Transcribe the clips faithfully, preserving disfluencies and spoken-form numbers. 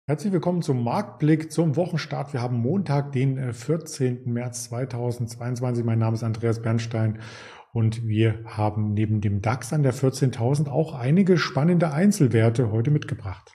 Herzlich willkommen zum Marktblick zum Wochenstart. Wir haben Montag, den vierzehnten März zweitausendzweiundzwanzig. Mein Name ist Andreas Bernstein und wir haben neben dem DAX an der vierzehntausend auch einige spannende Einzelwerte heute mitgebracht.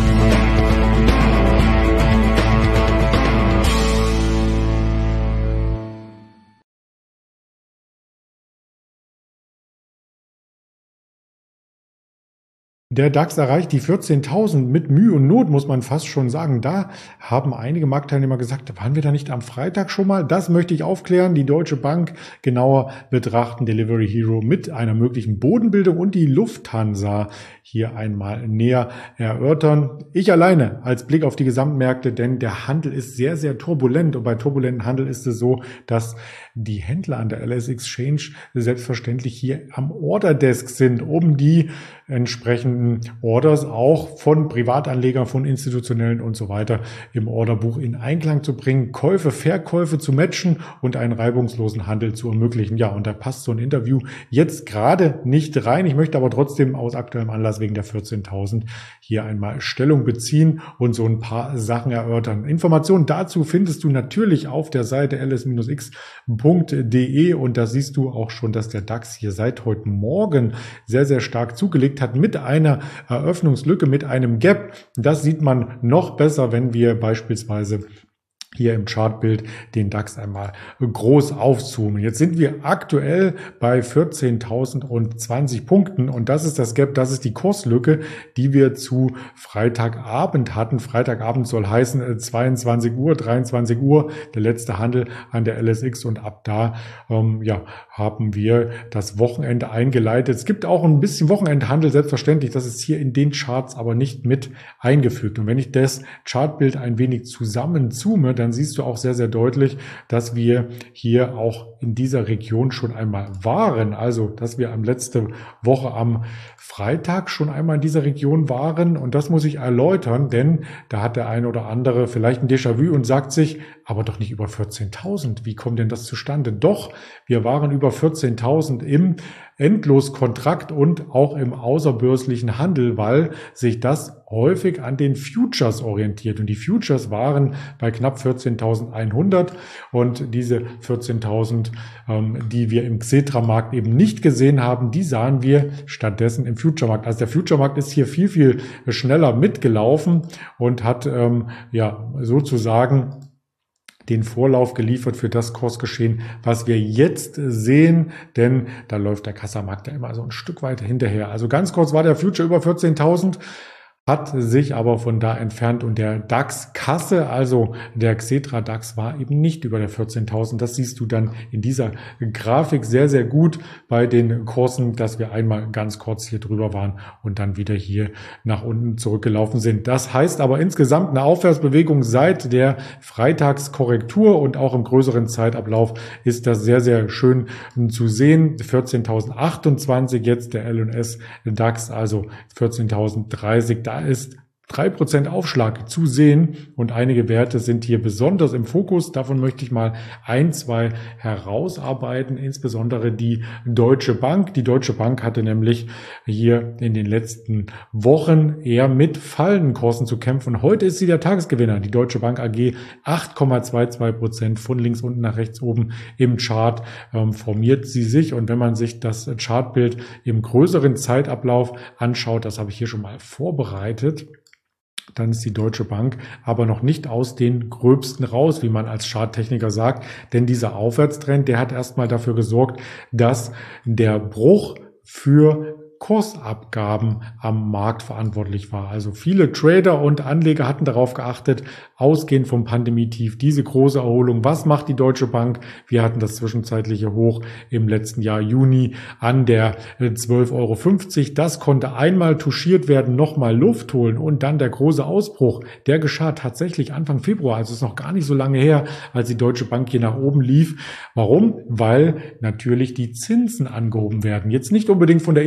Der DAX erreicht die vierzehntausend mit Mühe und Not, muss man fast schon sagen. Da haben einige Marktteilnehmer gesagt, waren wir da nicht am Freitag schon mal? Das möchte ich aufklären. Die Deutsche Bank genauer betrachten, Delivery Hero mit einer möglichen Bodenbildung und die Lufthansa hier einmal näher erörtern. Ich alleine als Blick auf die Gesamtmärkte, denn der Handel ist sehr, sehr turbulent. Und bei turbulenten Handel ist es so, dass die Händler an der L S Exchange selbstverständlich hier am Orderdesk sind, um die entsprechenden Orders auch von Privatanlegern, von Institutionellen und so weiter im Orderbuch in Einklang zu bringen, Käufe, Verkäufe zu matchen und einen reibungslosen Handel zu ermöglichen. Ja, und da passt so ein Interview jetzt gerade nicht rein. Ich möchte aber trotzdem aus aktuellem Anlass wegen der vierzehntausend hier einmal Stellung beziehen und so ein paar Sachen erörtern. Informationen dazu findest du natürlich auf der Seite l s x punkt d e und da siehst du auch schon, dass der DAX hier seit heute Morgen sehr, sehr stark zugelegt hat mit einer Eröffnungslücke, mit einem Gap. Das sieht man noch besser, wenn wir beispielsweise hier im Chartbild den DAX einmal groß aufzoomen. Jetzt sind wir aktuell bei vierzehntausend zwanzig Punkten und das ist das Gap, das ist die Kurslücke, die wir zu Freitagabend hatten. Freitagabend soll heißen zweiundzwanzig Uhr, dreiundzwanzig Uhr, der letzte Handel an der L S X und ab da ähm, ja, haben wir das Wochenende eingeleitet. Es gibt auch ein bisschen Wochenendhandel, selbstverständlich, das ist hier in den Charts aber nicht mit eingefügt. Und wenn ich das Chartbild ein wenig zusammenzoome, dann siehst du auch sehr, sehr deutlich, dass wir hier auch in dieser Region schon einmal waren. Also, dass wir am letzte Woche am Freitag schon einmal in dieser Region waren. Und das muss ich erläutern, denn da hat der eine oder andere vielleicht ein Déjà-vu und sagt sich, aber doch nicht über vierzehntausend. Wie kommt denn das zustande? Doch, wir waren über vierzehntausend im Endloskontrakt und auch im außerbörslichen Handel, weil sich das häufig an den Futures orientiert. Und die Futures waren bei knapp vierzehntausendeinhundert und diese vierzehntausend, ähm, die wir im Xetra-Markt eben nicht gesehen haben, die sahen wir stattdessen im Future-Markt. Also der Future-Markt ist hier viel, viel schneller mitgelaufen und hat ähm, ja sozusagen den Vorlauf geliefert für das Kursgeschehen, was wir jetzt sehen, denn da läuft der Kassamarkt ja immer so ein Stück weit hinterher. Also ganz kurz war der Future über vierzehntausend, hat sich aber von da entfernt und der DAX-Kasse, also der Xetra DAX, war eben nicht über der vierzehntausend. Das siehst du dann in dieser Grafik sehr, sehr gut bei den Kursen, dass wir einmal ganz kurz hier drüber waren und dann wieder hier nach unten zurückgelaufen sind. Das heißt aber insgesamt eine Aufwärtsbewegung seit der Freitagskorrektur und auch im größeren Zeitablauf ist das sehr, sehr schön zu sehen. vierzehntausendachtundzwanzig jetzt der L und S DAX, also vierzehntausenddreißig. Da ist drei Prozent Aufschlag zu sehen und einige Werte sind hier besonders im Fokus. Davon möchte ich mal ein, zwei herausarbeiten, insbesondere die Deutsche Bank. Die Deutsche Bank hatte nämlich hier in den letzten Wochen eher mit fallenden Kursen zu kämpfen. Heute ist sie der Tagesgewinner. Die Deutsche Bank A G acht Komma zweiundzwanzig Prozent von links unten nach rechts oben im Chart ähm, formiert sie sich. Und wenn man sich das Chartbild im größeren Zeitablauf anschaut, das habe ich hier schon mal vorbereitet, dann ist die Deutsche Bank aber noch nicht aus den Gröbsten raus, wie man als Charttechniker sagt. Denn dieser Aufwärtstrend, der hat erstmal dafür gesorgt, dass der Bruch für Kursabgaben am Markt verantwortlich war. Also viele Trader und Anleger hatten darauf geachtet, ausgehend vom Pandemietief, diese große Erholung. Was macht die Deutsche Bank? Wir hatten das zwischenzeitliche Hoch im letzten Jahr Juni an der zwölf Euro fünfzig. Das konnte einmal touchiert werden, nochmal Luft holen und dann der große Ausbruch. Der geschah tatsächlich Anfang Februar, also ist noch gar nicht so lange her, als die Deutsche Bank hier nach oben lief. Warum? Weil natürlich die Zinsen angehoben werden. Jetzt nicht unbedingt von der E Z B,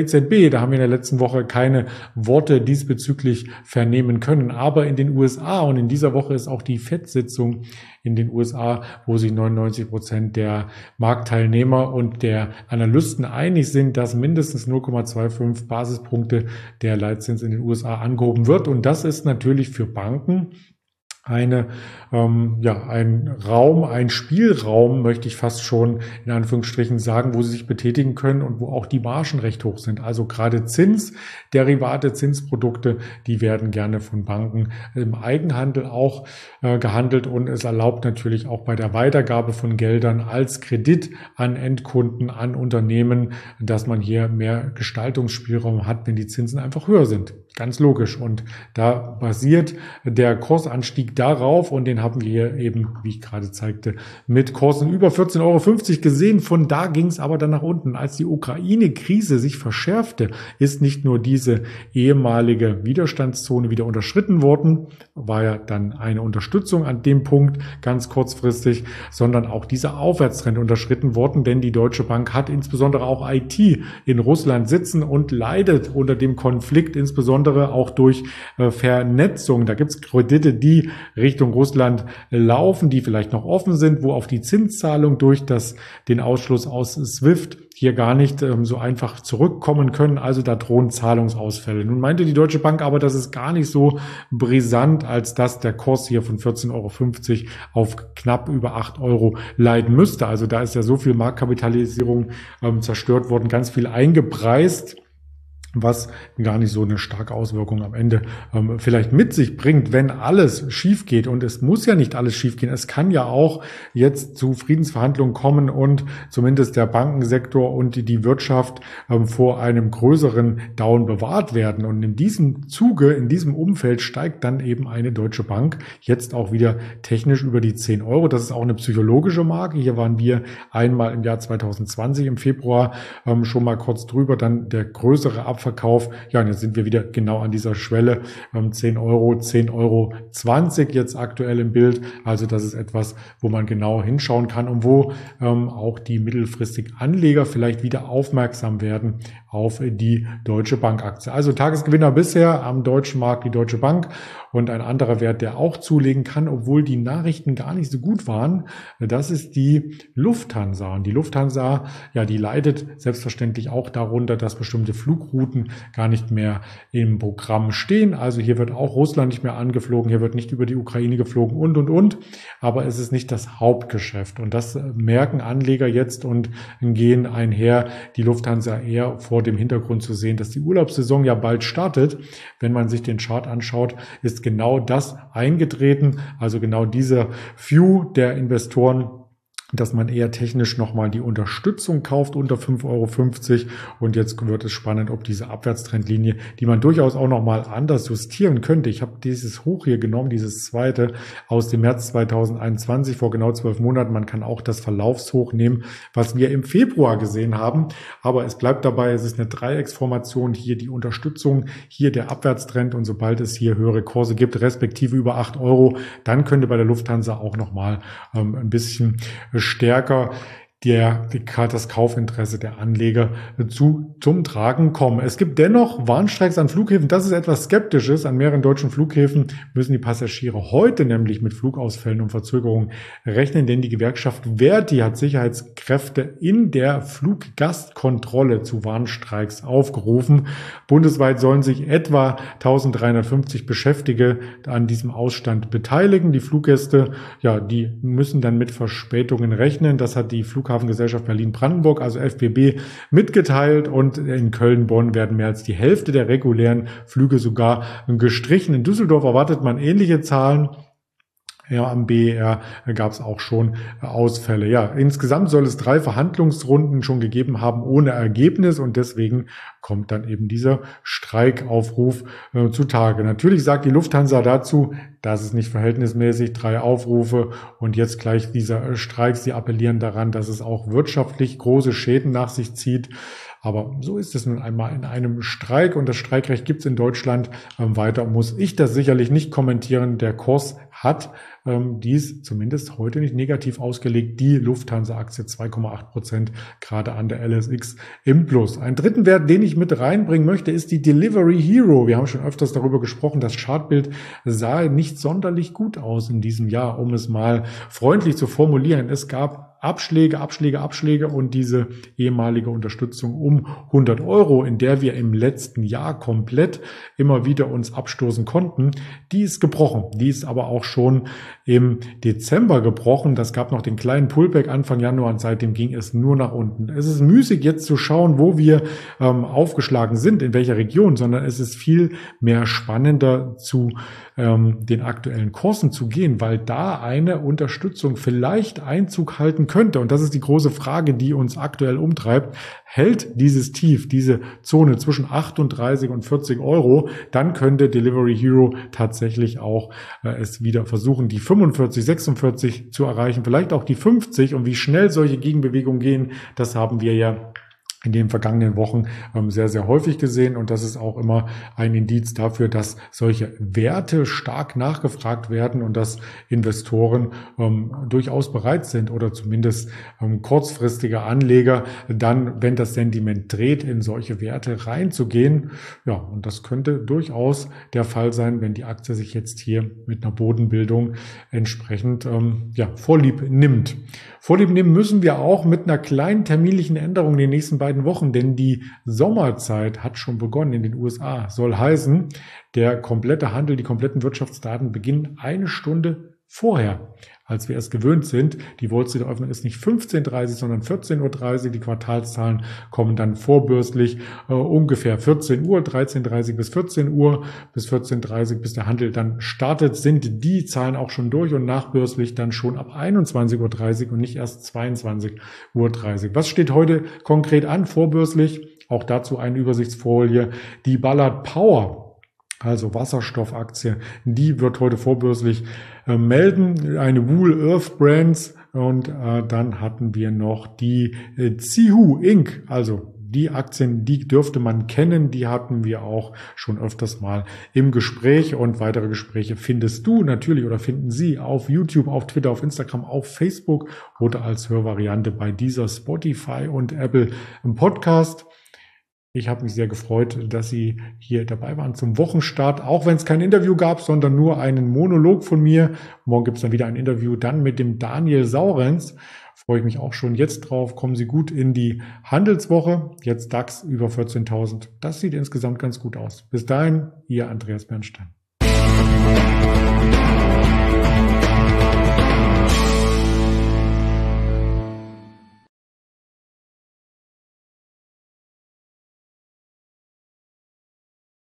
Da haben wir in der letzten Woche keine Worte diesbezüglich vernehmen können. Aber in den U S A und in dieser Woche ist auch die Fed-Sitzung in den U S A, wo sich neunundneunzig Prozent der Marktteilnehmer und der Analysten einig sind, dass mindestens null Komma fünfundzwanzig Basispunkte der Leitzins in den U S A angehoben wird. Und das ist natürlich für Banken eine, ähm, ja, ein Raum, ein Spielraum, möchte ich fast schon in Anführungsstrichen sagen, wo sie sich betätigen können und wo auch die Margen recht hoch sind. Also gerade Zinsderivate, Zinsprodukte, die werden gerne von Banken im Eigenhandel auch äh, gehandelt und es erlaubt natürlich auch bei der Weitergabe von Geldern als Kredit an Endkunden, an Unternehmen, dass man hier mehr Gestaltungsspielraum hat, wenn die Zinsen einfach höher sind. Ganz logisch. Und da basiert der Kursanstieg darauf und den haben wir hier eben, wie ich gerade zeigte, mit Kursen über vierzehn Euro fünfzig gesehen. Von da ging es aber dann nach unten. Als die Ukraine-Krise sich verschärfte, ist nicht nur diese ehemalige Widerstandszone wieder unterschritten worden, war ja dann eine Unterstützung an dem Punkt ganz kurzfristig, sondern auch dieser Aufwärtstrend unterschritten worden, denn die Deutsche Bank hat insbesondere auch I T in Russland sitzen und leidet unter dem Konflikt, insbesondere auch durch äh, Vernetzung. Da gibt es Kredite, die Richtung Russland laufen, die vielleicht noch offen sind, wo auf die Zinszahlung durch das, den Ausschluss aus SWIFT hier gar nicht ähm, so einfach zurückkommen können. Also da drohen Zahlungsausfälle. Nun meinte die Deutsche Bank aber, das ist gar nicht so brisant, als dass der Kurs hier von vierzehn Euro fünfzig auf knapp über acht Euro leiden müsste. Also da ist ja so viel Marktkapitalisierung ähm, zerstört worden, ganz viel eingepreist, was gar nicht so eine starke Auswirkung am Ende ähm, vielleicht mit sich bringt, wenn alles schief geht. Und es muss ja nicht alles schief gehen. Es kann ja auch jetzt zu Friedensverhandlungen kommen und zumindest der Bankensektor und die, die Wirtschaft ähm, vor einem größeren Down bewahrt werden. Und in diesem Zuge, in diesem Umfeld steigt dann eben eine Deutsche Bank jetzt auch wieder technisch über die zehn Euro. Das ist auch eine psychologische Marke. Hier waren wir einmal im Jahr zweitausendzwanzig im Februar ähm, schon mal kurz drüber. Dann der größere Abfall Verkauf. Ja, und jetzt sind wir wieder genau an dieser Schwelle. Ähm, zehn Euro, zehn Euro zwanzig jetzt aktuell im Bild. Also das ist etwas, wo man genau hinschauen kann und wo ähm, auch die mittelfristig Anleger vielleicht wieder aufmerksam werden auf die Deutsche Bank Aktie. Also Tagesgewinner bisher am deutschen Markt die Deutsche Bank und ein anderer Wert, der auch zulegen kann, obwohl die Nachrichten gar nicht so gut waren. Das ist die Lufthansa. Und die Lufthansa, ja, die leidet selbstverständlich auch darunter, dass bestimmte Flugrouten gar nicht mehr im Programm stehen. Also hier wird auch Russland nicht mehr angeflogen, hier wird nicht über die Ukraine geflogen und, und, und. Aber es ist nicht das Hauptgeschäft. Und das merken Anleger jetzt und gehen einher, die Lufthansa eher vor dem Hintergrund zu sehen, dass die Urlaubssaison ja bald startet. Wenn man sich den Chart anschaut, ist genau das eingetreten. Also genau dieser View der Investoren, dass man eher technisch nochmal die Unterstützung kauft unter fünf Euro fünfzig. Und jetzt wird es spannend, ob diese Abwärtstrendlinie, die man durchaus auch nochmal anders justieren könnte. Ich habe dieses Hoch hier genommen, dieses zweite aus dem März zweitausendeinundzwanzig, vor genau zwölf Monaten. Man kann auch das Verlaufshoch nehmen, was wir im Februar gesehen haben. Aber es bleibt dabei, es ist eine Dreiecksformation. Hier die Unterstützung, hier der Abwärtstrend. Und sobald es hier höhere Kurse gibt, respektive über acht Euro, dann könnte bei der Lufthansa auch nochmal ähm, ein bisschen stärker der, das Kaufinteresse der Anleger zu, zum Tragen kommen. Es gibt dennoch Warnstreiks an Flughäfen. Das ist etwas Skeptisches. An mehreren deutschen Flughäfen müssen die Passagiere heute nämlich mit Flugausfällen und Verzögerungen rechnen, denn die Gewerkschaft Verdi hat Sicherheitskräfte in der Fluggastkontrolle zu Warnstreiks aufgerufen. Bundesweit sollen sich etwa eintausenddreihundertfünfzig Beschäftigte an diesem Ausstand beteiligen. Die Fluggäste, ja, die müssen dann mit Verspätungen rechnen. Das hat die Flughafengesellschaft Berlin-Brandenburg, also F B B, mitgeteilt und in Köln-Bonn werden mehr als die Hälfte der regulären Flüge sogar gestrichen. In Düsseldorf erwartet man ähnliche Zahlen. Ja, am B E R gab es auch schon Ausfälle. Ja, insgesamt soll es drei Verhandlungsrunden schon gegeben haben ohne Ergebnis und deswegen kommt dann eben dieser Streikaufruf äh, zutage. Natürlich sagt die Lufthansa dazu, das ist nicht verhältnismäßig, drei Aufrufe und jetzt gleich dieser Streik. Sie appellieren daran, dass es auch wirtschaftlich große Schäden nach sich zieht. Aber so ist es nun einmal in einem Streik und das Streikrecht gibt es in Deutschland. Ähm, weiter muss ich das sicherlich nicht kommentieren. Der Kurs hat ähm, die ist zumindest heute nicht negativ ausgelegt. Die Lufthansa-Aktie zwei Komma acht Prozent, gerade an der L S X im Plus. Einen dritten Wert, den ich mit reinbringen möchte, ist die Delivery Hero. Wir haben schon öfters darüber gesprochen, das Chartbild sah nicht sonderlich gut aus in diesem Jahr, um es mal freundlich zu formulieren. Es gab Abschläge, Abschläge, Abschläge und diese ehemalige Unterstützung um hundert Euro, in der wir im letzten Jahr komplett immer wieder uns abstoßen konnten, die ist gebrochen. Die ist aber auch schon im Dezember gebrochen. Das gab noch den kleinen Pullback Anfang Januar und seitdem ging es nur nach unten. Es ist müßig jetzt zu schauen, wo wir ähm, aufgeschlagen sind, in welcher Region, sondern es ist viel mehr spannender zu ähm, den aktuellen Kursen zu gehen, weil da eine Unterstützung vielleicht Einzug halten könnte. Und das ist die große Frage, die uns aktuell umtreibt. Hält dieses Tief, diese Zone zwischen achtunddreißig und vierzig Euro, dann könnte Delivery Hero tatsächlich auch äh, es wieder versuchen, die fünfundvierzig, sechsundvierzig zu erreichen, vielleicht auch die fünfzig. Und wie schnell solche Gegenbewegungen gehen, das haben wir ja in den vergangenen Wochen ähm, sehr, sehr häufig gesehen. Und das ist auch immer ein Indiz dafür, dass solche Werte stark nachgefragt werden und dass Investoren ähm, durchaus bereit sind oder zumindest ähm, kurzfristige Anleger dann, wenn das Sentiment dreht, in solche Werte reinzugehen. Ja, und das könnte durchaus der Fall sein, wenn die Aktie sich jetzt hier mit einer Bodenbildung entsprechend ähm, ja, Vorlieb nimmt. Vorlieb nehmen müssen wir auch mit einer kleinen terminlichen Änderung in den nächsten beiden Wochen, denn die Sommerzeit hat schon begonnen in den U S A. Soll heißen, der komplette Handel, die kompletten Wirtschaftsdaten beginnen eine Stunde vorher, als wir es gewöhnt sind. Die Wall Street Eröffnung ist nicht fünfzehn Uhr dreißig, sondern vierzehn Uhr dreißig. Die Quartalszahlen kommen dann vorbörslich äh, ungefähr vierzehn Uhr, dreizehn Uhr dreißig bis vierzehn Uhr, bis vierzehn Uhr dreißig, bis der Handel dann startet, sind die Zahlen auch schon durch und nachbörslich dann schon ab einundzwanzig Uhr dreißig und nicht erst zweiundzwanzig Uhr dreißig. Was steht heute konkret an, vorbörslich? Auch dazu eine Übersichtsfolie. Die Ballard Power, also Wasserstoffaktie, die wird heute vorbörslich äh, melden. Eine Wool Earth Brands und äh, dann hatten wir noch die äh, Zihu Incorporated, also die Aktien, die dürfte man kennen, die hatten wir auch schon öfters mal im Gespräch und weitere Gespräche findest du natürlich oder finden Sie auf YouTube, auf Twitter, auf Instagram, auf Facebook oder als Hörvariante bei dieser Spotify und Apple im Podcast. Ich habe mich sehr gefreut, dass Sie hier dabei waren zum Wochenstart, auch wenn es kein Interview gab, sondern nur einen Monolog von mir. Morgen gibt es dann wieder ein Interview, dann mit dem Daniel Saurenz. Freue ich mich auch schon jetzt drauf. Kommen Sie gut in die Handelswoche. Jetzt DAX über vierzehntausend. Das sieht insgesamt ganz gut aus. Bis dahin, Ihr Andreas Bernstein.